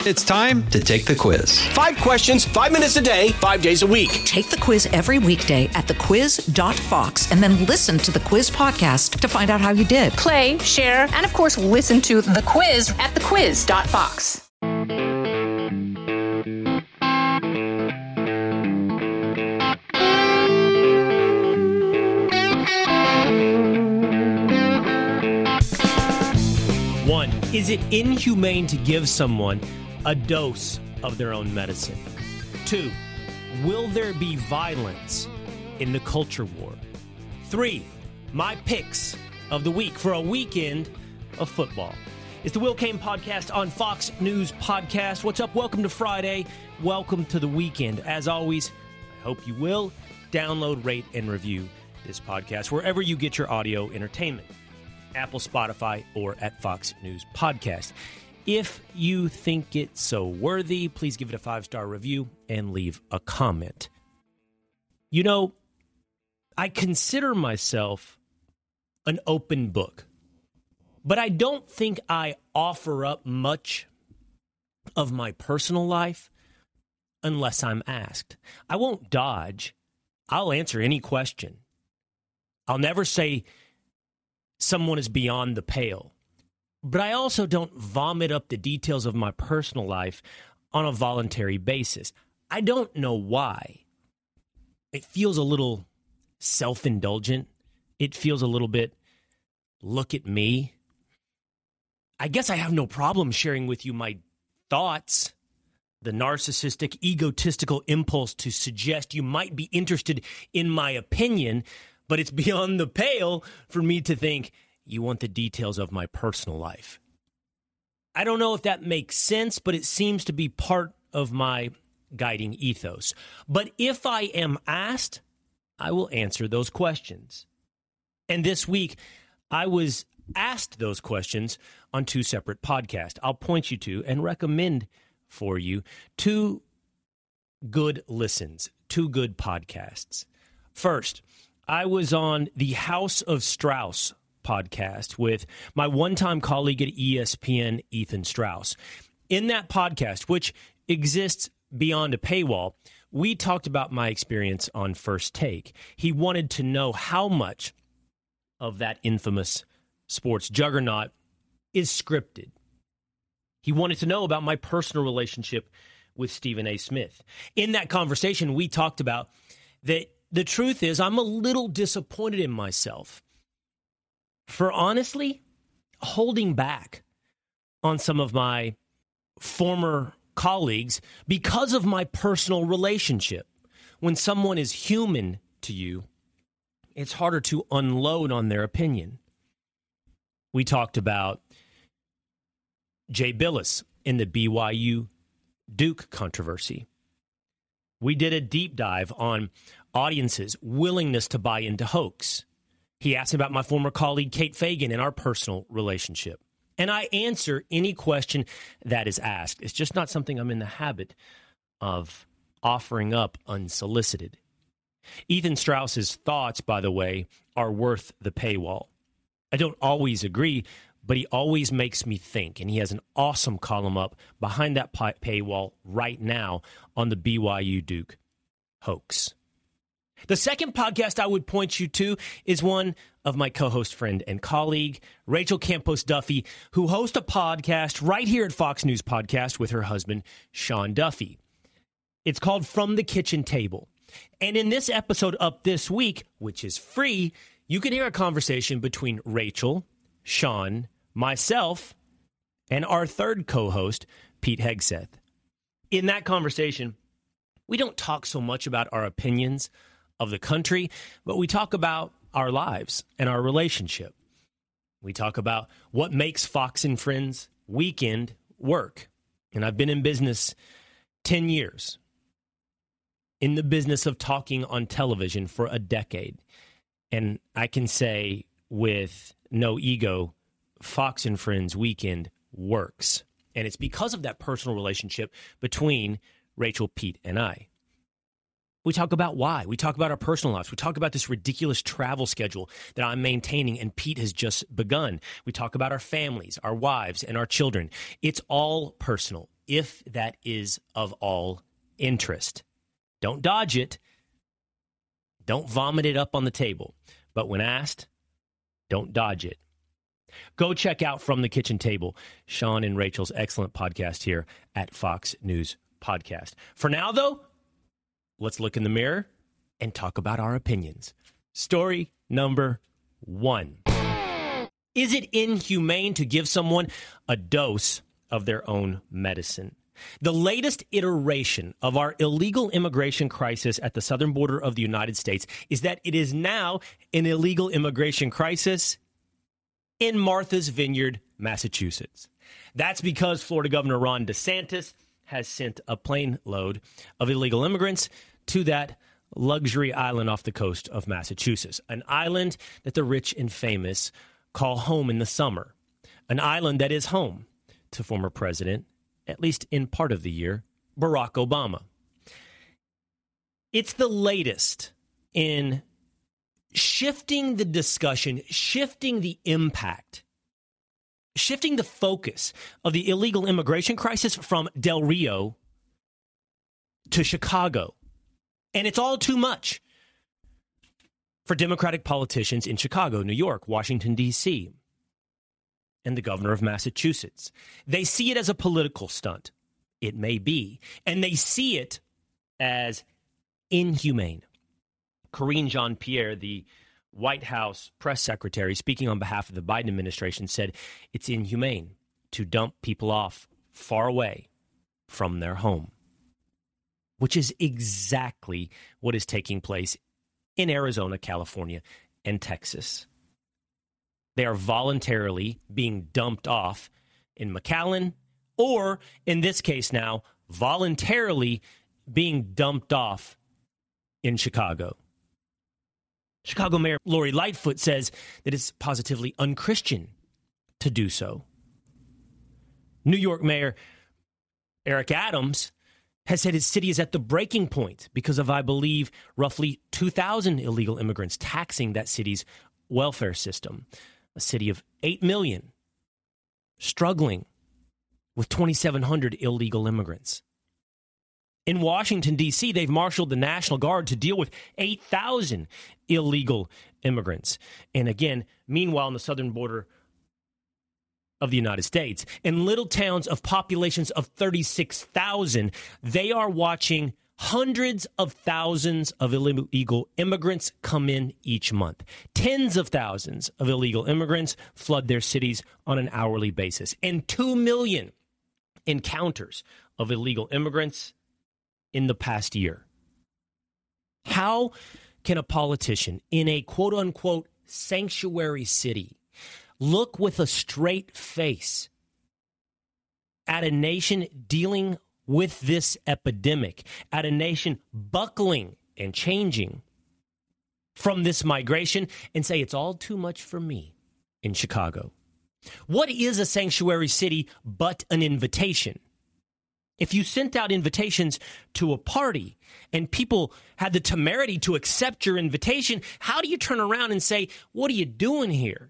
It's time to take the quiz. 5 questions, 5 minutes a day, 5 days a week. Take the quiz every weekday at thequiz.fox and then listen to the quiz podcast to find out how you did. Play, share, and of course, listen to The Quiz at thequiz.fox. One, is it inhumane to give someone a dose of their own medicine? 2, will there be violence in the culture war? 3, my picks of the week for a weekend of football. It's the Will Cain Podcast on Fox News Podcast. What's up? Welcome to Friday. Welcome to the weekend. As always, I hope you will download, rate, and review this podcast wherever you get your audio entertainment. Apple, Spotify, or at Fox News Podcast. If you think it's so worthy, please give it a 5-star review and leave a comment. You know, I consider myself an open book, but I don't think I offer up much of my personal life unless I'm asked. I won't dodge. I'll answer any question. I'll never say someone is beyond the pale. But I also don't vomit up the details of my personal life on a voluntary basis. I don't know why. It feels a little self-indulgent. It feels a little bit, look at me. I guess I have no problem sharing with you my thoughts. The narcissistic, egotistical impulse to suggest you might be interested in my opinion, but it's beyond the pale for me to think, you want the details of my personal life. I don't know if that makes sense, but it seems to be part of my guiding ethos. But if I am asked, I will answer those questions. And this week, I was asked those questions on 2 separate podcasts. I'll point you to and recommend for you 2 good listens, 2 good podcasts. First, I was on the House of Strauss podcast with my one-time colleague at ESPN, Ethan Strauss. In that podcast, which exists beyond a paywall, we talked about my experience on First Take. He wanted to know how much of that infamous sports juggernaut is scripted. He wanted to know about my personal relationship with Stephen A. Smith. In that conversation, we talked about that the truth is I'm a little disappointed in myself for honestly holding back on some of my former colleagues because of my personal relationship. When someone is human to you, it's harder to unload on their opinion. We talked about Jay Billis in the BYU Duke controversy. We did a deep dive on audiences' willingness to buy into hoax. He asked about my former colleague, Kate Fagan, and our personal relationship. And I answer any question that is asked. It's just not something I'm in the habit of offering up unsolicited. Ethan Strauss's thoughts, by the way, are worth the paywall. I don't always agree, but he always makes me think. And he has an awesome column up behind that paywall right now on the BYU Duke hoax. The second podcast I would point you to is one of my co-host friend and colleague, Rachel Campos Duffy, who hosts a podcast right here at Fox News Podcast with her husband, Sean Duffy. It's called From the Kitchen Table. And in this episode up this week, which is free, you can hear a conversation between Rachel, Sean, myself, and our third co-host, Pete Hegseth. In that conversation, we don't talk so much about our opinions of the country, but we talk about our lives and our relationship. We talk about what makes Fox and Friends Weekend work. And I've been in business 10 years, in the business of talking on television for a decade. And I can say with no ego, Fox and Friends Weekend works. And it's because of that personal relationship between Rachel, Pete, and I. We talk about why. We talk about our personal lives. We talk about this ridiculous travel schedule that I'm maintaining and Pete has just begun. We talk about our families, our wives, and our children. It's all personal. if that is of all interest. Don't dodge it. Don't vomit it up on the table. But when asked, don't dodge it. Go check out From the Kitchen Table, Sean and Rachel's excellent podcast here at Fox News Podcast. For now, though, let's look in the mirror and talk about our opinions. Story number 1. Is it inhumane to give someone a dose of their own medicine? The latest iteration of our illegal immigration crisis at the southern border of the United States is that it is now an illegal immigration crisis in Martha's Vineyard, Massachusetts. That's because Florida Governor Ron DeSantis has sent a plane load of illegal immigrants to that luxury island off the coast of Massachusetts, an island that the rich and famous call home in the summer, an island that is home to former president, at least in part of the year, Barack Obama. It's the latest in shifting the discussion, shifting the impact, shifting the focus of the illegal immigration crisis from Del Rio to Chicago. And it's all too much for Democratic politicians in Chicago, New York, Washington, D.C., and the governor of Massachusetts. They see it as a political stunt. It may be. And they see it as inhumane. Karine Jean-Pierre, the White House press secretary, speaking on behalf of the Biden administration, said it's inhumane to dump people off far away from their home, which is exactly what is taking place in Arizona, California, and Texas. They are voluntarily being dumped off in McAllen, or in this case now, voluntarily being dumped off in Chicago. Chicago Mayor Lori Lightfoot says that it's positively unchristian to do so. New York Mayor Eric Adams has said his city is at the breaking point because of, I believe, roughly 2,000 illegal immigrants taxing that city's welfare system. A city of 8 million struggling with 2,700 illegal immigrants. In Washington, D.C., they've marshaled the National Guard to deal with 8,000 illegal immigrants. And again, meanwhile, on the southern border of the United States, in little towns of populations of 36,000, they are watching hundreds of thousands of illegal immigrants come in each month. Tens of thousands of illegal immigrants flood their cities on an hourly basis. And 2 million encounters of illegal immigrants in the past year. How can a politician in a quote-unquote sanctuary city look with a straight face at a nation dealing with this epidemic, at a nation buckling and changing from this migration, and say it's all too much for me in Chicago? What is a sanctuary city but an invitation? If you sent out invitations to a party and people had the temerity to accept your invitation, how do you turn around and say, what are you doing here?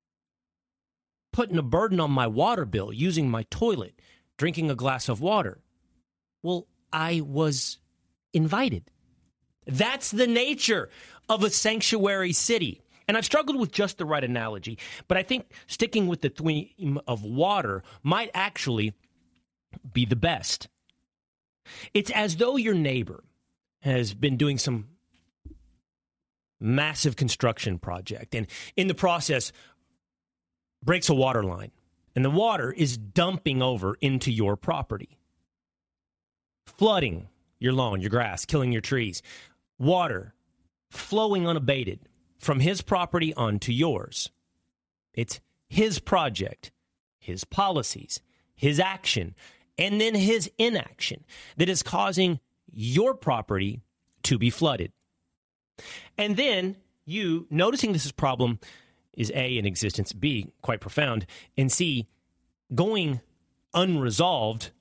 Putting a burden on my water bill, using my toilet, drinking a glass of water. Well, I was invited. That's the nature of a sanctuary city. And I've struggled with just the right analogy, but I think sticking with the theme of water might actually be the best. It's as though your neighbor has been doing some massive construction project and in the process breaks a water line, and the water is dumping over into your property, flooding your lawn, your grass, killing your trees. Water flowing unabated from his property onto yours. It's his project, his policies, his action, and then his inaction that is causing your property to be flooded. And then you, noticing this problem is A, in existence, B, quite profound, and C, going unresolved,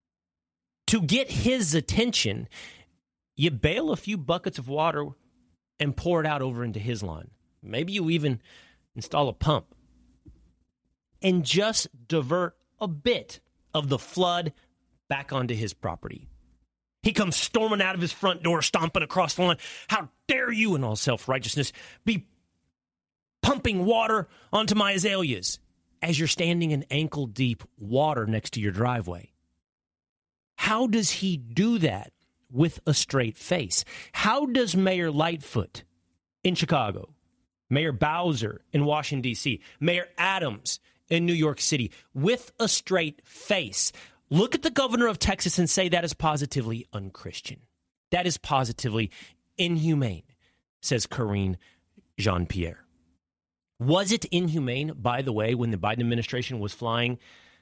to get his attention, you bail a few buckets of water and pour it out over into his lawn. Maybe you even install a pump and just divert a bit of the flood back onto his property. He comes storming out of his front door, stomping across the lawn. How dare you, in all self-righteousness, be pumping water onto my azaleas as you're standing in ankle-deep water next to your driveway? How does he do that with a straight face? How does Mayor Lightfoot in Chicago, Mayor Bowser in Washington, D.C., Mayor Adams in New York City, with a straight face, look at the governor of Texas and say that is positively unchristian? That is positively inhumane, says Karine Jean-Pierre. Was it inhumane, by the way, when the Biden administration was flying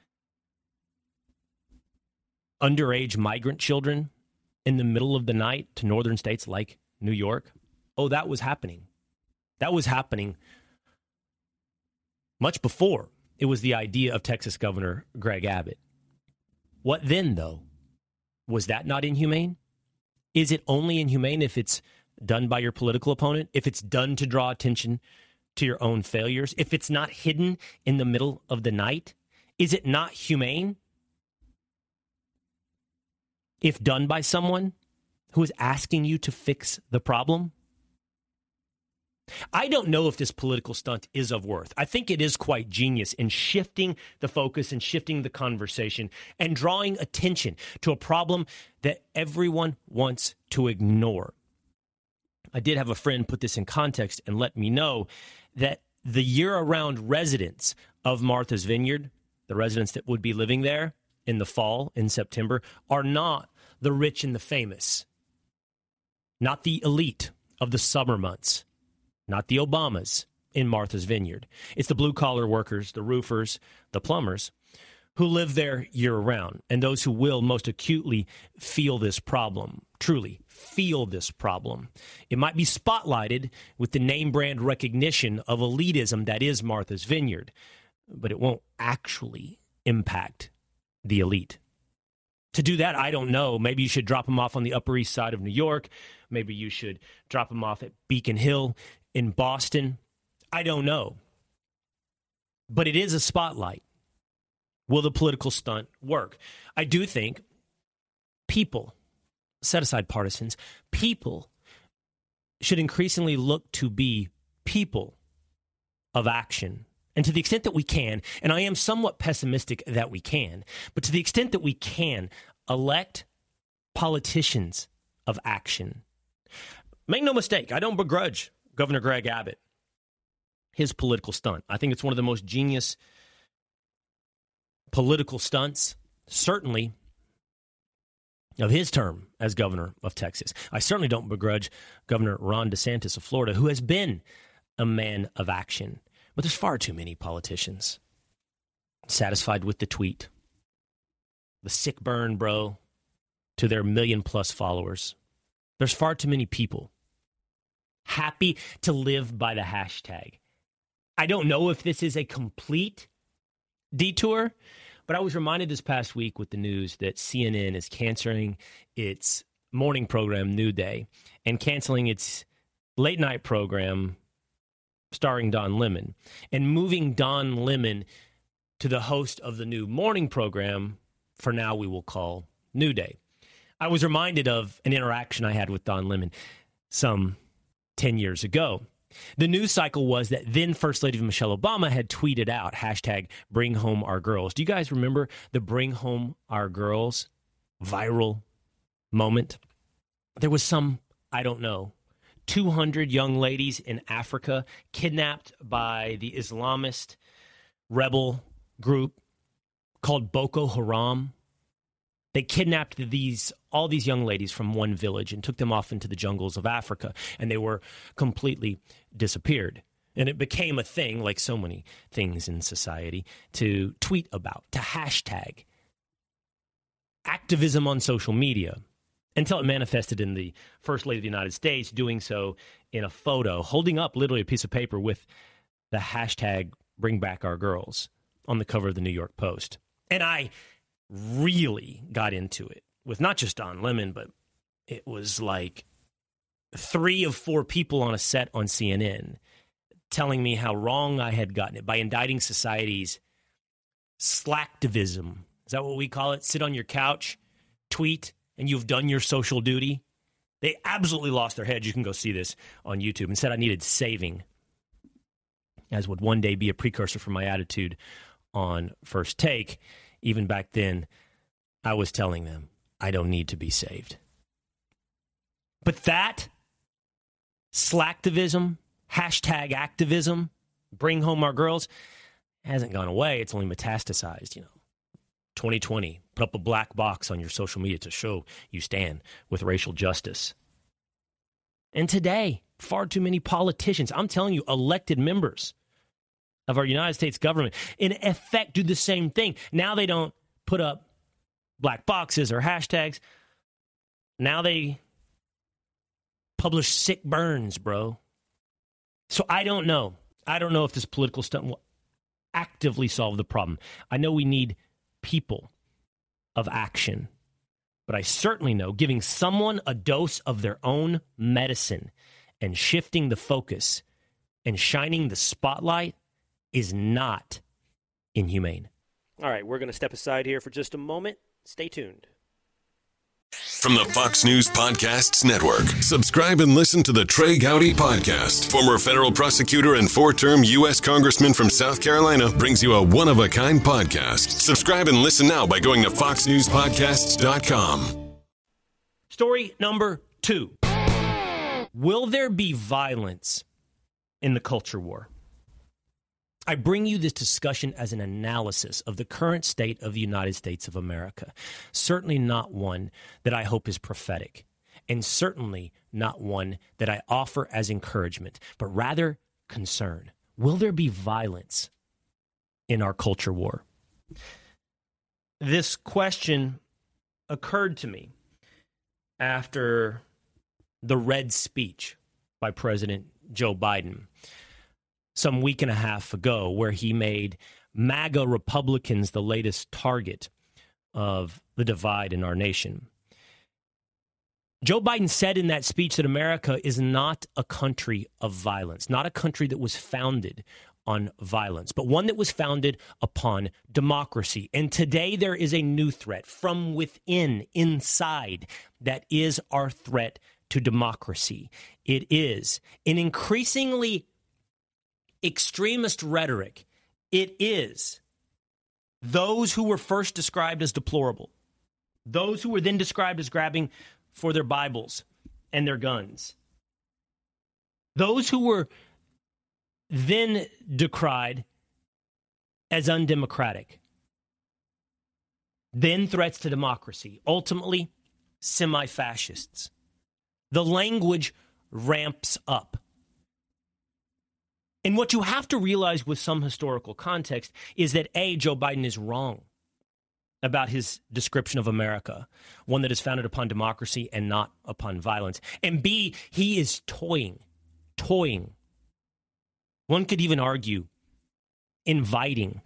underage migrant children in the middle of the night to northern states like New York? Oh, that was happening. That was happening much before it was the idea of Texas Governor Greg Abbott. What then, though? Was that not inhumane? Is it only inhumane if it's done by your political opponent? If it's done to draw attention to your own failures? If it's not hidden in the middle of the night? Is it not humane if done by someone who is asking you to fix the problem? I don't know if this political stunt is of worth. I think it is quite genius in shifting the focus and shifting the conversation and drawing attention to a problem that everyone wants to ignore. I did have a friend put this in context and let me know that the year-round residents of Martha's Vineyard, the residents that would be living there in the fall, in September, are not the rich and the famous, not the elite of the summer months, not the Obamas in Martha's Vineyard. It's the blue-collar workers, the roofers, the plumbers, who live there year-round, and those who will most acutely feel this problem, truly feel this problem. It might be spotlighted with the name-brand recognition of elitism that is Martha's Vineyard, but it won't actually impact the elite. To do that, I don't know. Maybe you should drop them off on the Upper East Side of New York. Maybe you should drop them off at Beacon Hill in Boston. I don't know. But it is a spotlight. Will the political stunt work? I do think people, set aside partisans, people should increasingly look to be people of action. And to the extent that we can, and I am somewhat pessimistic that we can, but to the extent that we can, elect politicians of action. Make no mistake, I don't begrudge Governor Greg Abbott his political stunt. I think it's one of the most genius political stunts, certainly, of his term as governor of Texas. I certainly don't begrudge Governor Ron DeSantis of Florida, who has been a man of action. But there's far too many politicians satisfied with the tweet, the sick burn, bro, to their 1 million+ followers. There's far too many people happy to live by the hashtag. I don't know if this is a complete detour, but I was reminded this past week with the news that CNN is canceling its morning program, New Day, and canceling its late night program starring Don Lemon, and moving Don Lemon to the host of the new morning program, for now we will call New Day. I was reminded of an interaction I had with Don Lemon some 10 years ago. The news cycle was that then First Lady Michelle Obama had tweeted out, hashtag bring home our girls. Do you guys remember the bring home our girls viral moment? There was some, I don't know, 200 young ladies in Africa kidnapped by the Islamist rebel group called Boko Haram. They kidnapped all these young ladies from one village and took them off into the jungles of Africa, and they were completely disappeared. And it became a thing, like so many things in society, to tweet about, to hashtag activism on social media, until it manifested in the First Lady of the United States doing so in a photo, holding up literally a piece of paper with the hashtag bring back our girls on the cover of the New York Post. And I really got into it with not just Don Lemon, but it was like 3 of 4 people on a set on CNN telling me how wrong I had gotten it by indicting society's slacktivism Is that what we call it? Sit on your couch, tweet, and you've done your social duty. They absolutely lost their heads. You can go see this on YouTube. And said I needed saving, as would one day be a precursor for my attitude on First Take. Even back then, I was telling them I don't need to be saved. But that slacktivism, hashtag activism, bring home our girls, hasn't gone away. It's only metastasized, 2020, put up a black box on your social media to show you stand with racial justice. And today, far too many politicians, I'm telling you, elected members of our United States government, in effect, do the same thing. Now they don't put up black boxes or hashtags. Now they publish sick burns, bro. So I don't know. I don't know if this political stunt will actively solve the problem. I know we need people of action. But I certainly know giving someone a dose of their own medicine and shifting the focus and shining the spotlight is not inhumane. All right, we're going to step aside here for just a moment. Stay tuned. From the Fox News Podcasts Network, subscribe and listen to the Trey Gowdy Podcast. Former federal prosecutor and four-term U.S. Congressman from South Carolina brings you a one-of-a-kind podcast. Subscribe and listen now by going to foxnewspodcasts.com. Story number 2. Will there be violence in the culture war? I bring you this discussion as an analysis of the current state of the United States of America. Certainly not one that I hope is prophetic, and certainly not one that I offer as encouragement, but rather concern. Will there be violence in our culture war? This question occurred to me after the red speech by President Joe Biden some week and a half ago, where he made MAGA Republicans the latest target of the divide in our nation. Joe Biden said in that speech that America is not a country of violence, not a country that was founded on violence, but one that was founded upon democracy. And today there is a new threat from within, inside, that is our threat to democracy. It is an increasingly extremist rhetoric. It is those who were first described as deplorable, those who were then described as grabbing for their Bibles and their guns, those who were then decried as undemocratic, then threats to democracy, ultimately semi-fascists. The language ramps up. And what you have to realize with some historical context is that A, Joe Biden is wrong about his description of America, one that is founded upon democracy and not upon violence. And B, he is toying. One could even argue inviting.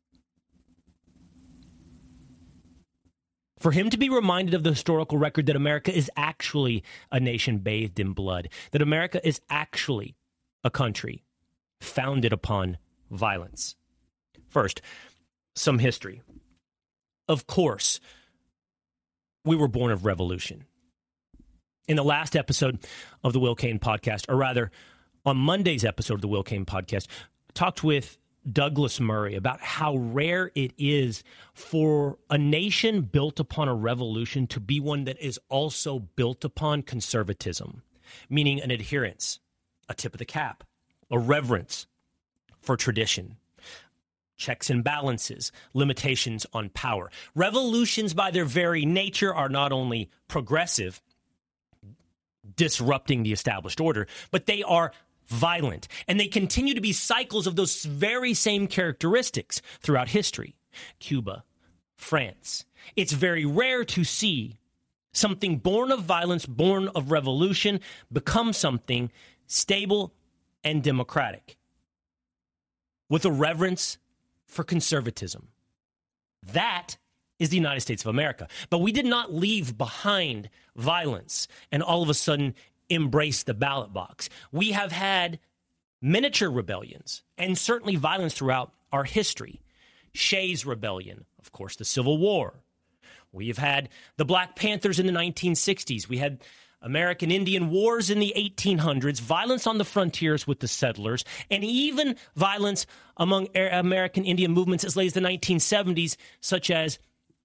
For him to be reminded of the historical record that America is actually a nation bathed in blood, that America is actually a country founded upon violence. First, some history. Of course, we were born of revolution. In the last episode of the Will Cain podcast, or rather, on Monday's episode of the Will Cain podcast, I talked with Douglas Murray about how rare it is for a nation built upon a revolution to be one that is also built upon conservatism, meaning an adherence, a tip of the cap, a reverence for tradition, checks and balances, limitations on power. Revolutions by their very nature are not only progressive, disrupting the established order, but they are violent. And they continue to be cycles of those very same characteristics throughout history. Cuba, France. It's very rare to see something born of violence, born of revolution, become something stable and democratic with a reverence for conservatism. That is the United States of America. But we did not leave behind violence and all of a sudden embrace the ballot box. We have had miniature rebellions and certainly violence throughout our history. Shays' Rebellion, of course, the Civil War. We've had the Black Panthers in the 1960s. We had American Indian Wars in the 1800s, violence on the frontiers with the settlers, and even violence among American Indian movements as late as the 1970s, such as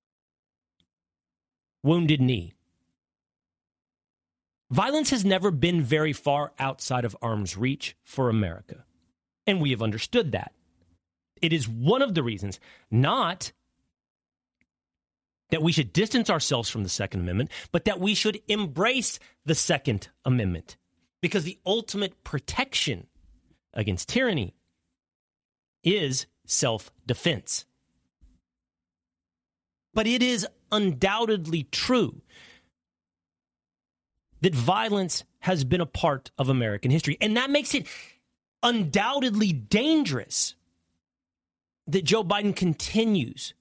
Wounded Knee. Violence has never been very far outside of arm's reach for America, and we have understood that. It is one of the reasons, not that we should distance ourselves from the Second Amendment, but that we should embrace the Second Amendment, because the ultimate protection against tyranny is self-defense. But it is undoubtedly true that violence has been a part of American history, and that makes it undoubtedly dangerous that Joe Biden continues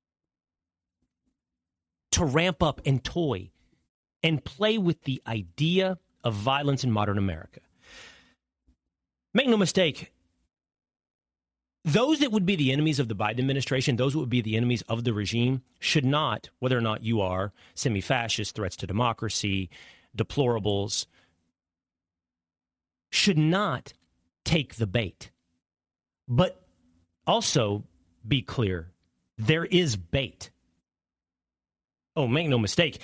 to ramp up and toy and play with the idea of violence in modern America. Make no mistake, those that would be the enemies of the Biden administration, those that would be the enemies of the regime, should not, whether or not you are semi-fascist, threats to democracy, deplorables, should not take the bait. But also be clear, there is bait. Oh, make no mistake.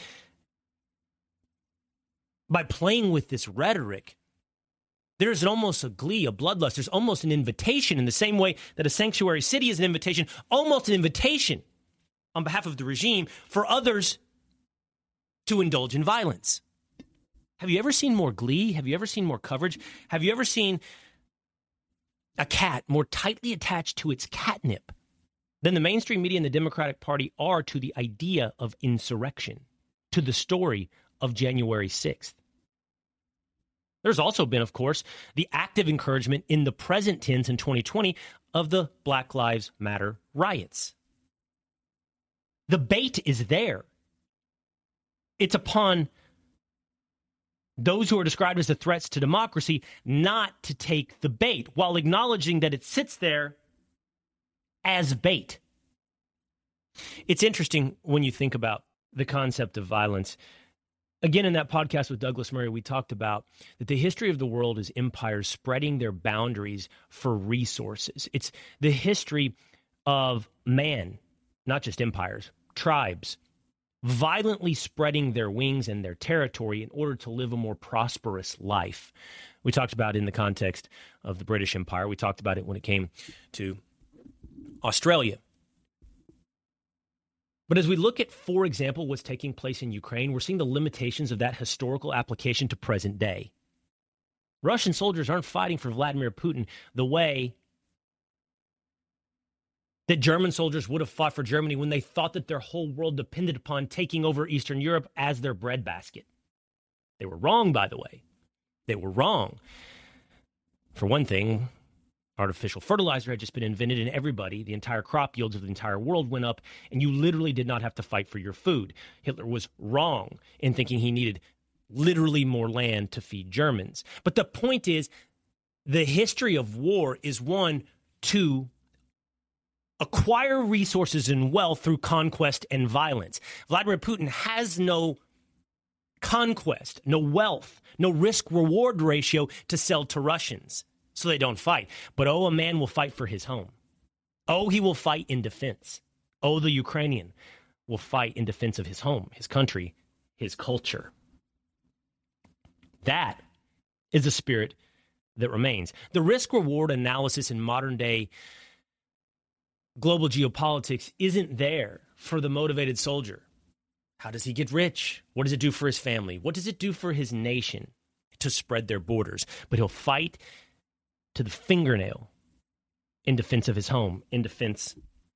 By playing with this rhetoric, there's almost a glee, a bloodlust. There's almost an invitation in the same way that a sanctuary city is an invitation, almost an invitation on behalf of the regime for others to indulge in violence. Have you ever seen more glee? Have you ever seen more coverage? Have you ever seen a cat more tightly attached to its catnip than the mainstream media and the Democratic Party are to the idea of insurrection, to the story of January 6th? There's also been, of course, the active encouragement in the present tense in 2020 of the Black Lives Matter riots. The bait is there. It's upon those who are described as the threats to democracy not to take the bait, while acknowledging that it sits there as bait. It's interesting when you think about the concept of violence. Again, in that podcast with Douglas Murray, we talked about that the history of the world is empires spreading their boundaries for resources. It's the history of man, not just empires, tribes, violently spreading their wings and their territory in order to live a more prosperous life. We talked about it in the context of the British Empire. We talked about it when it came to Australia. But as we look at, for example, what's taking place in Ukraine, we're seeing the limitations of that historical application to present day. Russian soldiers aren't fighting for Vladimir Putin the way that German soldiers would have fought for Germany when they thought that their whole world depended upon taking over Eastern Europe as their breadbasket. They were wrong, by the way. They were wrong. For one thing, artificial fertilizer had just been invented, and everybody, the entire crop yields of the entire world went up, and you literally did not have to fight for your food. Hitler was wrong in thinking he needed literally more land to feed Germans. But the point is, the history of war is one to acquire resources and wealth through conquest and violence. Vladimir Putin has no conquest, no wealth, no risk-reward ratio to sell to Russians, so they don't fight. But a man will fight for his home. He will fight in defense. The Ukrainian will fight in defense of his home, his country, his culture. That is the spirit that remains. The risk-reward analysis in modern-day global geopolitics isn't there for the motivated soldier. How does he get rich? What does it do for his family? What does it do for his nation to spread their borders? But he'll fight to the fingernail in defense of his home, in defense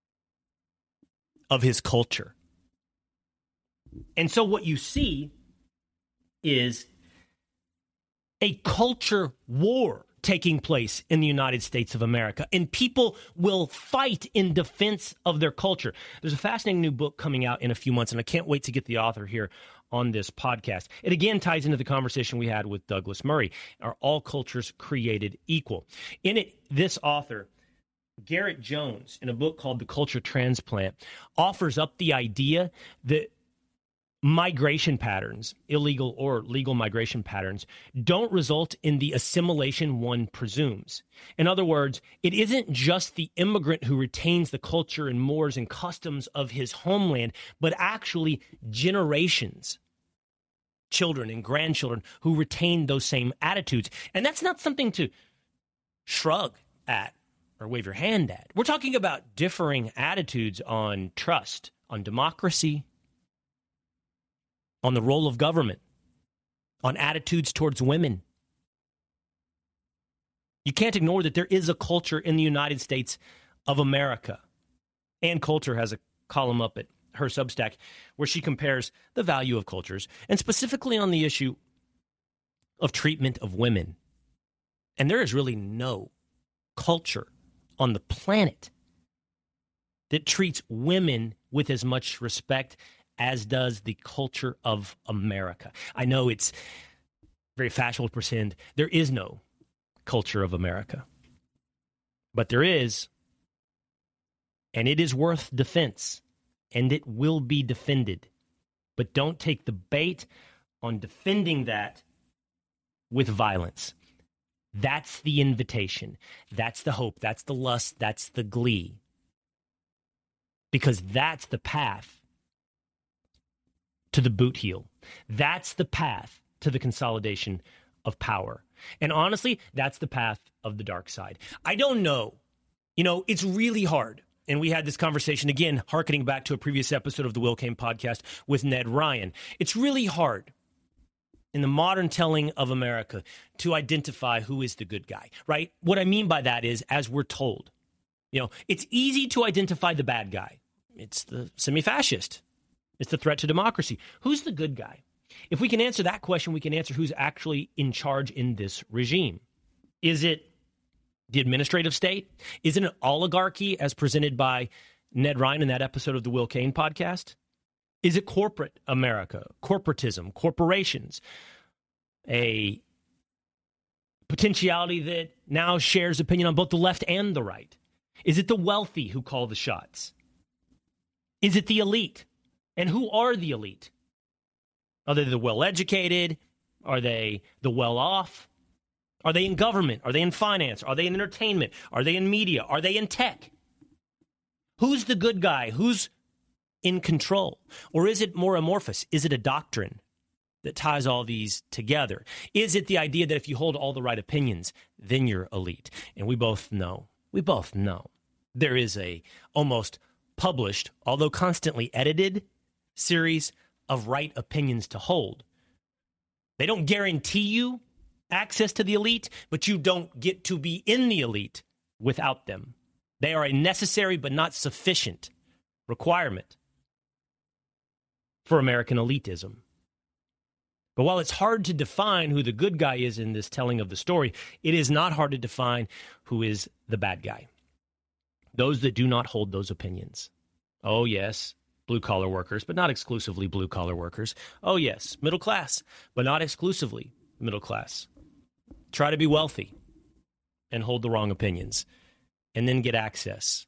of his culture. And so what you see is a culture war taking place in the United States of America, and people will fight in defense of their culture. There's a fascinating new book coming out in a few months, and I can't wait to get the author here on this podcast. It again ties into the conversation we had with Douglas Murray. Are all cultures created equal? In it, this author Garrett Jones, in a book called The Culture Transplant, offers up the idea that migration patterns, illegal or legal migration patterns, don't result in the assimilation one presumes. In other words, it isn't just the immigrant who retains the culture and mores and customs of his homeland, but actually generations, children and grandchildren who retain those same attitudes. And that's not something to shrug at or wave your hand at. We're talking about differing attitudes on trust, on democracy, on the role of government, on attitudes towards women. You can't ignore that there is a culture in the United States of America. Ann Coulter has a column up at her Substack where she compares the value of cultures, and specifically on the issue of treatment of women. And there is really no culture on the planet that treats women with as much respect as does the culture of America. I know it's very fashionable to pretend there is no culture of America, but there is, and it is worth defense, and it will be defended. But don't take the bait on defending that with violence. That's the invitation. That's the hope. That's the lust. That's the glee. Because that's the path to the boot heel. That's the path to the consolidation of power. And honestly, that's the path of the dark side. I don't know. You know, it's really hard. And we had this conversation again, hearkening back to a previous episode of the Will Cain podcast with Ned Ryan. It's really hard in the modern telling of America to identify who is the good guy, right? What I mean by that is, as we're told, you know, it's easy to identify the bad guy. It's the semi-fascist. It's the threat to democracy. Who's the good guy? If we can answer that question, we can answer who's actually in charge in this regime. Is it the administrative state? Is it an oligarchy as presented by Ned Ryan in that episode of the Will Cain podcast? Is it corporate America, corporatism, corporations, a potentiality that now shares opinion on both the left and the right? Is it the wealthy who call the shots? Is it the elite? And who are the elite? Are they the well-educated? Are they the well-off? Are they in government? Are they in finance? Are they in entertainment? Are they in media? Are they in tech? Who's the good guy? Who's in control? Or is it more amorphous? Is it a doctrine that ties all these together? Is it the idea that if you hold all the right opinions, then you're elite? And we both know there is a almost published, although constantly edited, series of right opinions to hold. They don't guarantee you access to the elite, but you don't get to be in the elite without them. They are a necessary but not sufficient requirement for American elitism. But while it's hard to define who the good guy is in this telling of the story, it is not hard to define who is the bad guy. Those that do not hold those opinions. Oh, yes, blue-collar workers, but not exclusively blue-collar workers. Oh, yes, middle class, but not exclusively middle class. Try to be wealthy and hold the wrong opinions, and then get access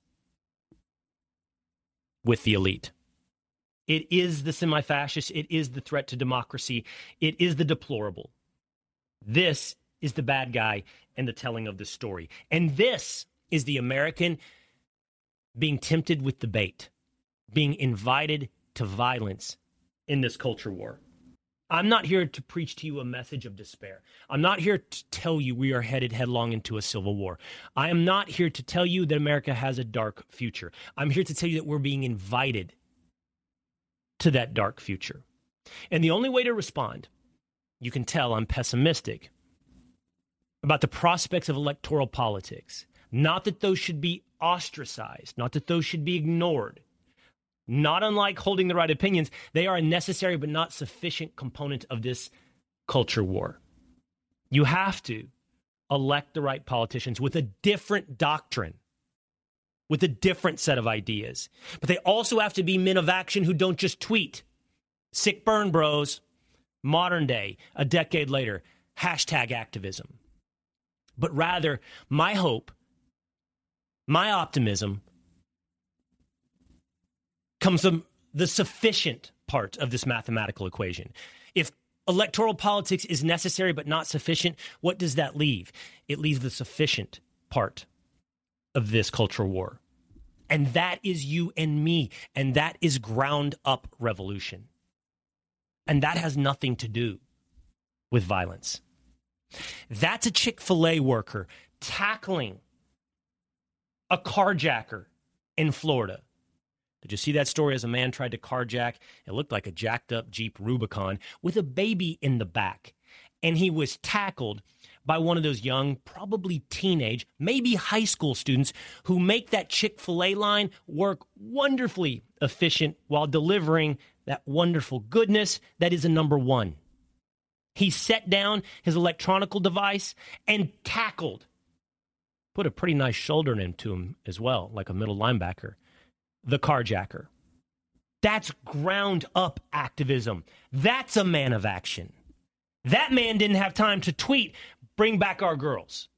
with the elite. It is the semi-fascist. It is the threat to democracy. It is the deplorable. This is the bad guy and the telling of the story. And this is the American being tempted with the bait, being invited to violence in this culture war. I'm not here to preach to you a message of despair. I'm not here to tell you we are headed headlong into a civil war. I am not here to tell you that America has a dark future. I'm here to tell you that we're being invited to that dark future. And the only way to respond, you can tell I'm pessimistic about the prospects of electoral politics. Not that those should be ostracized, not that those should be ignored. Not unlike holding the right opinions, they are a necessary but not sufficient component of this culture war. You have to elect the right politicians with a different doctrine, with a different set of ideas. But they also have to be men of action who don't just tweet. Sick burn, bros. Modern day, a decade later, # activism. But rather, my hope My optimism comes from the sufficient part of this mathematical equation. If electoral politics is necessary but not sufficient, what does that leave? It leaves the sufficient part of this cultural war. And that is you and me. And that is ground up revolution. And that has nothing to do with violence. That's a Chick-fil-A worker tackling a carjacker in Florida. Did you see that story as a man tried to carjack? It looked like a jacked up Jeep Rubicon with a baby in the back. And he was tackled by one of those young, probably teenage, maybe high school students who make that Chick-fil-A line work wonderfully efficient while delivering that wonderful goodness that is a number one. He set down his electronical device and tackled. Put a pretty nice shoulder into him as well, like a middle linebacker. The carjacker. That's ground up activism. That's a man of action. That man didn't have time to tweet, "Bring back our girls."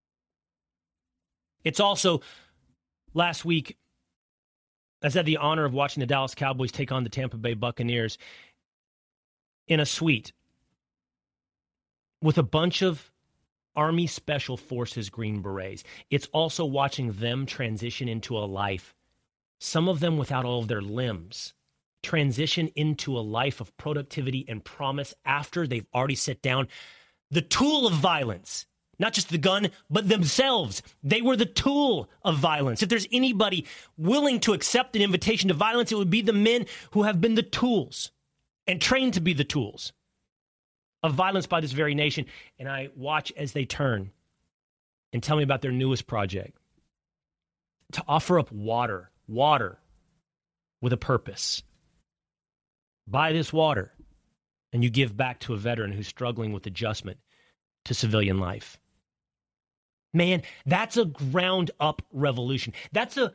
It's also, last week, I had the honor of watching the Dallas Cowboys take on the Tampa Bay Buccaneers in a suite with a bunch of Army Special Forces Green Berets. It's also watching them transition into a life, some of them without all of their limbs, transition into a life of productivity and promise after they've already set down the tool of violence. Not just the gun, but themselves. They were the tool of violence. If there's anybody willing to accept an invitation to violence, it would be the men who have been the tools and trained to be the tools of violence by this very nation. And I watch as they turn and tell me about their newest project, to offer up water with a purpose. Buy this water, and you give back to a veteran who's struggling with adjustment to civilian life. Man, that's a ground-up revolution. That's a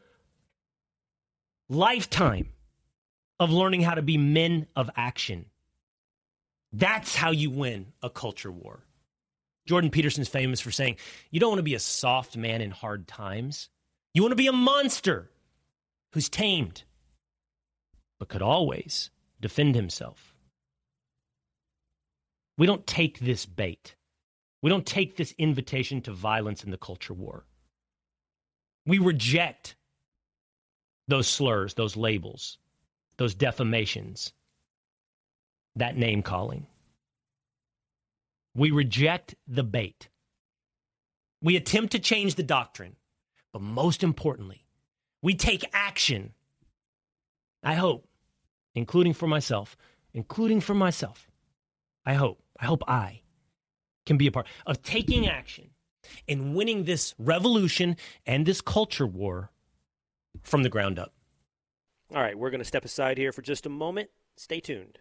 lifetime of learning how to be men of action. That's how you win a culture war. Jordan Peterson's famous for saying, you don't want to be a soft man in hard times. You want to be a monster who's tamed, but could always defend himself. We don't take this bait. We don't take this invitation to violence in the culture war. We reject those slurs, those labels, those defamations, that name calling. We reject the bait. We attempt to change the doctrine, but most importantly, we take action. I hope, including for myself, I hope I can be a part of taking action and winning this revolution and this culture war from the ground up. All right, we're going to step aside here for just a moment. Stay tuned.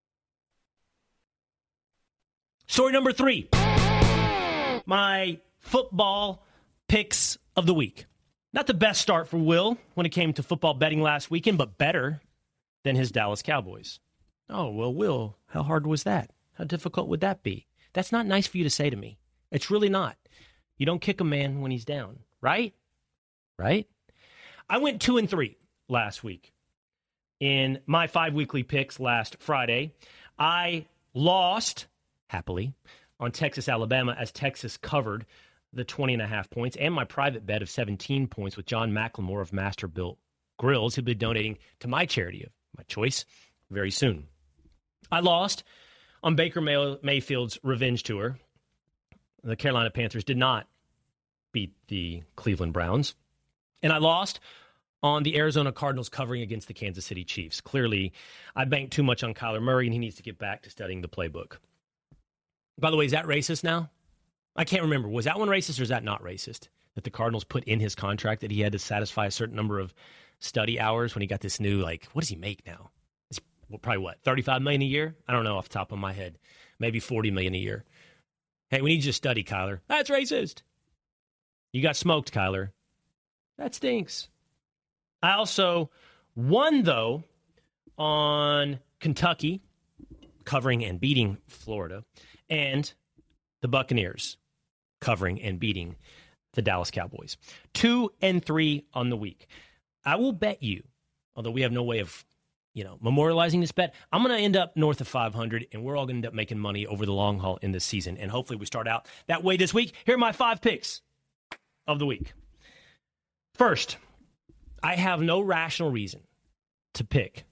Story number 3. My football picks of the week. Not the best start for Will when it came to football betting last weekend, but better than his Dallas Cowboys. Oh, well, Will, how hard was that? How difficult would that be? That's not nice for you to say to me. It's really not. You don't kick a man when he's down, right? Right? I went 2-3 last week. In my 5 weekly picks last Friday, I lost, happily, on Texas, Alabama, as Texas covered the 20.5 points, and my private bet of 17 points with John McLemore of Masterbuilt Grills, who'll be donating to my charity of my choice very soon. I lost on Baker Mayfield's revenge tour. The Carolina Panthers did not beat the Cleveland Browns. And I lost on the Arizona Cardinals covering against the Kansas City Chiefs. Clearly, I banked too much on Kyler Murray, and he needs to get back to studying the playbook. By the way, is that racist now? I can't remember. Was that one racist or is that not racist? That the Cardinals put in his contract that he had to satisfy a certain number of study hours when he got this new, what does he make now? It's probably $35 million a year? I don't know off the top of my head. Maybe $40 million a year. Hey, we need you to study, Kyler. That's racist. You got smoked, Kyler. That stinks. I also won, though, on Kentucky covering and beating Florida, and the Buccaneers covering and beating the Dallas Cowboys. 2-3 on the week. I will bet you, although we have no way of memorializing this bet, I'm going to end up north of 500, and we're all going to end up making money over the long haul in this season. And hopefully we start out that way this week. Here are my 5 picks of the week. First, I have no rational reason to pick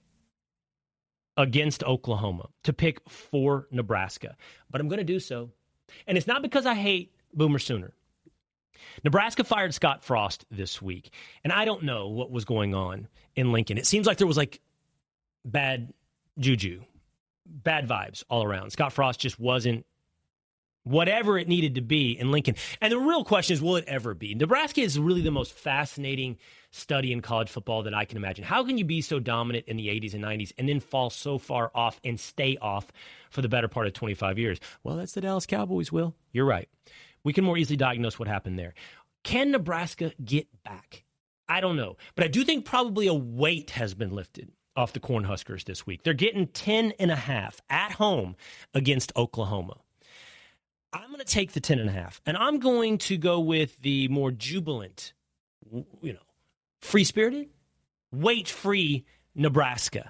against Oklahoma, to pick for Nebraska, but I'm going to do so. And it's not because I hate Boomer Sooner. Nebraska fired Scott Frost this week, and I don't know what was going on in Lincoln. It seems like there was bad juju, bad vibes all around. Scott Frost just wasn't whatever it needed to be in Lincoln. And the real question is, will it ever be? Nebraska is really the most fascinating study in college football that I can imagine. How can you be so dominant in the 80s and 90s and then fall so far off and stay off for the better part of 25 years? Well, that's the Dallas Cowboys, Will. You're right. We can more easily diagnose what happened there. Can Nebraska get back? I don't know. But I do think probably a weight has been lifted off the Cornhuskers this week. They're getting 10.5 at home against Oklahoma. I'm going to take the 10.5, and I'm going to go with the more jubilant, free-spirited, weight-free Nebraska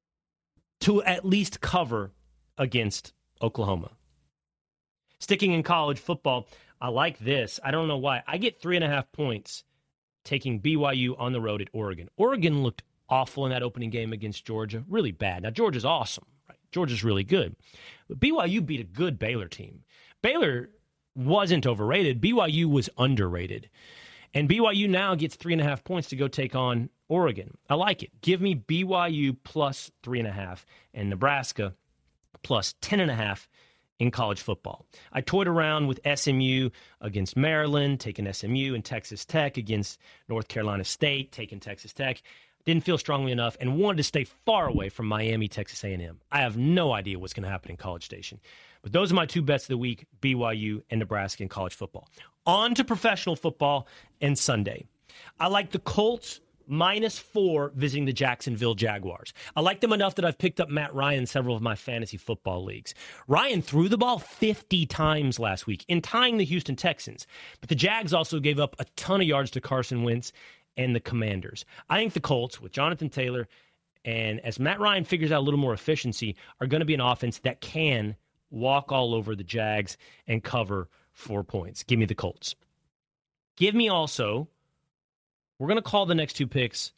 to at least cover against Oklahoma. Sticking in college football, I like this. I don't know why. I get 3.5 points taking BYU on the road at Oregon. Oregon looked awful in that opening game against Georgia. Really bad. Now, Georgia's awesome, right? Georgia's really good. But BYU beat a good Baylor team. Baylor wasn't overrated. BYU was underrated. And BYU now gets 3.5 points to go take on Oregon. I like it. Give me BYU plus 3.5 and Nebraska plus 10.5 in college football. I toyed around with SMU against Maryland, taking SMU, and Texas Tech against North Carolina State, taking Texas Tech. Didn't feel strongly enough and wanted to stay far away from Miami, Texas A&M. I have no idea what's going to happen in College Station. But those are my 2 bets of the week, BYU and Nebraska in college football. On to professional football and Sunday. I like the Colts -4 visiting the Jacksonville Jaguars. I like them enough that I've picked up Matt Ryan in several of my fantasy football leagues. Ryan threw the ball 50 times last week in tying the Houston Texans. But the Jags also gave up a ton of yards to Carson Wentz and the Commanders. I think the Colts, with Jonathan Taylor, and as Matt Ryan figures out a little more efficiency, are going to be an offense that can walk all over the Jags and cover 4 points. Give me the Colts. Give me also, we're going to call the next 2 picks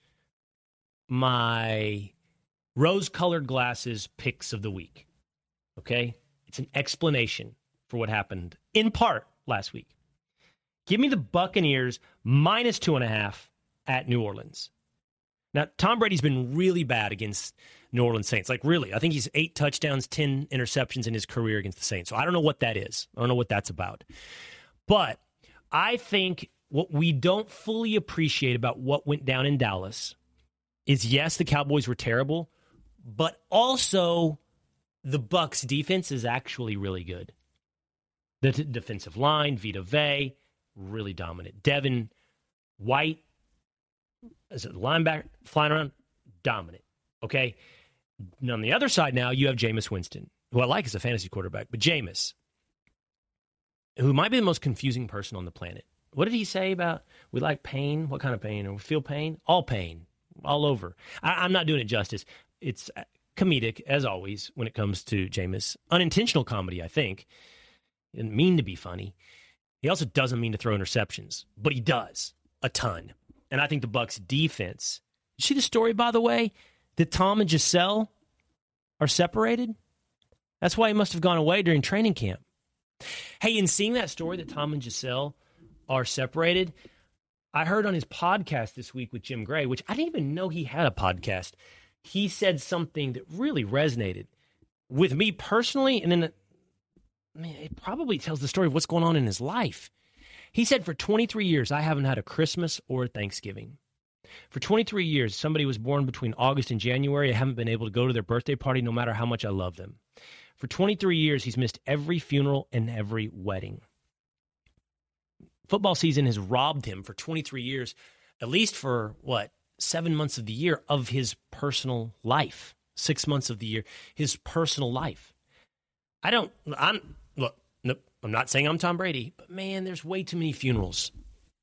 my rose-colored glasses picks of the week. Okay? It's an explanation for what happened, in part, last week. Give me the Buccaneers -2.5 at New Orleans. Now, Tom Brady's been really bad against New Orleans Saints. Really. I think he's 8 touchdowns, 10 interceptions in his career against the Saints. So I don't know what that is. I don't know what that's about. But I think what we don't fully appreciate about what went down in Dallas is, yes, the Cowboys were terrible, but also the Bucs defense is actually really good. The defensive line, Vita Vea, really dominant. Devin White, as a linebacker, flying around, dominant. Okay? And on the other side now, you have Jameis Winston, who I like as a fantasy quarterback, but Jameis, who might be the most confusing person on the planet. What did he say about, we like pain? What kind of pain? Or we feel pain? All pain, all over. I'm not doing it justice. It's comedic, as always, when it comes to Jameis. Unintentional comedy, I think. He didn't mean to be funny. He also doesn't mean to throw interceptions, but he does a ton. And I think the Bucs defense, you see the story, by the way, that Tom and Giselle are separated? That's why he must have gone away during training camp. Hey, in seeing that story that Tom and Giselle are separated, I heard on his podcast this week with Jim Gray, which I didn't even know he had a podcast. He said something that really resonated with me personally, and then it probably tells the story of what's going on in his life. He said, for 23 years, I haven't had a Christmas or a Thanksgiving. For 23 years, somebody was born between August and January. I haven't been able to go to their birthday party no matter how much I love them. For 23 years, he's missed every funeral and every wedding. Football season has robbed him for 23 years, at least for, 7 months of the year of his personal life. 6 months of the year, his personal life. I'm not saying I'm Tom Brady, but man, there's way too many funerals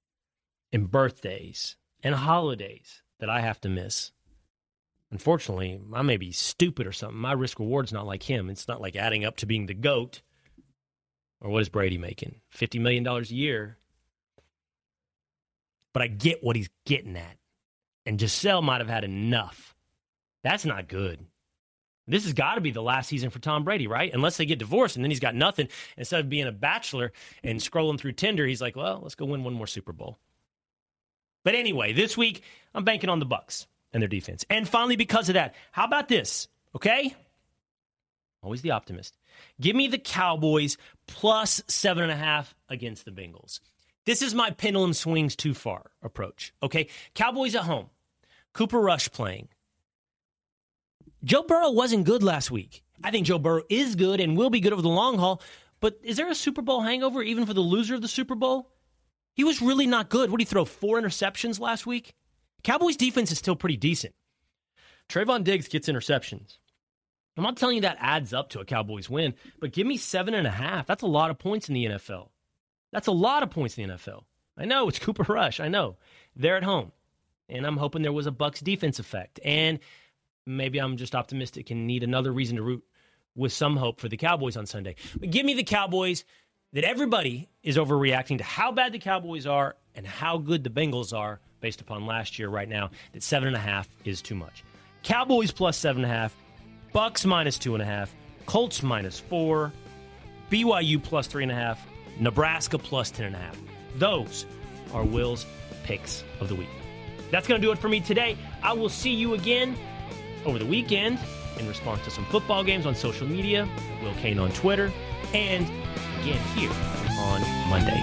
and birthdays and holidays that I have to miss. Unfortunately, I may be stupid or something. My risk reward's not like him. It's not like adding up to being the GOAT. Or what is Brady making? $50 million a year. But I get what he's getting at. And Giselle might have had enough. That's not good. This has got to be the last season for Tom Brady, right? Unless they get divorced and then he's got nothing. Instead of being a bachelor and scrolling through Tinder, he's like, well, let's go win one more Super Bowl. But anyway, this week, I'm banking on the Bucs and their defense. And finally, because of that, how about this, okay? Always the optimist. Give me the Cowboys plus 7.5 against the Bengals. This is my pendulum swings too far approach, okay? Cowboys at home. Cooper Rush playing. Joe Burrow wasn't good last week. I think Joe Burrow is good and will be good over the long haul, but is there a Super Bowl hangover even for the loser of the Super Bowl? He was really not good. What did he throw, 4 interceptions last week? Cowboys defense is still pretty decent. Trayvon Diggs gets interceptions. I'm not telling you that adds up to a Cowboys win, but give me 7.5. That's a lot of points in the NFL. That's a lot of points in the NFL. I know, it's Cooper Rush. I know. They're at home. And I'm hoping there was a Bucs defense effect. And maybe I'm just optimistic and need another reason to root with some hope for the Cowboys on Sunday. But give me the Cowboys. That everybody is overreacting to how bad the Cowboys are and how good the Bengals are based upon last year right now, that 7.5 is too much. Cowboys plus 7.5, Bucs minus 2.5, Colts -4, BYU plus 3.5, Nebraska plus 10.5. Those are Will's picks of the week. That's going to do it for me today. I will see you again over the weekend in response to some football games on social media, Will Kane on Twitter, and again here on Monday.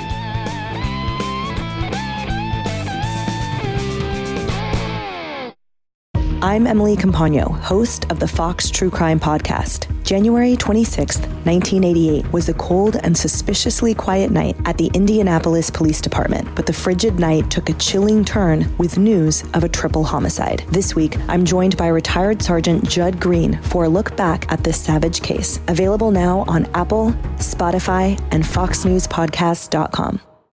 I'm Emily Campagno, host of the Fox True Crime Podcast. January 26th, 1988 was a cold and suspiciously quiet night at the Indianapolis Police Department, but the frigid night took a chilling turn with news of a triple homicide. This week, I'm joined by retired Sergeant Judd Green for a look back at this savage case. Available now on Apple, Spotify, and FoxNewsPodcasts.com.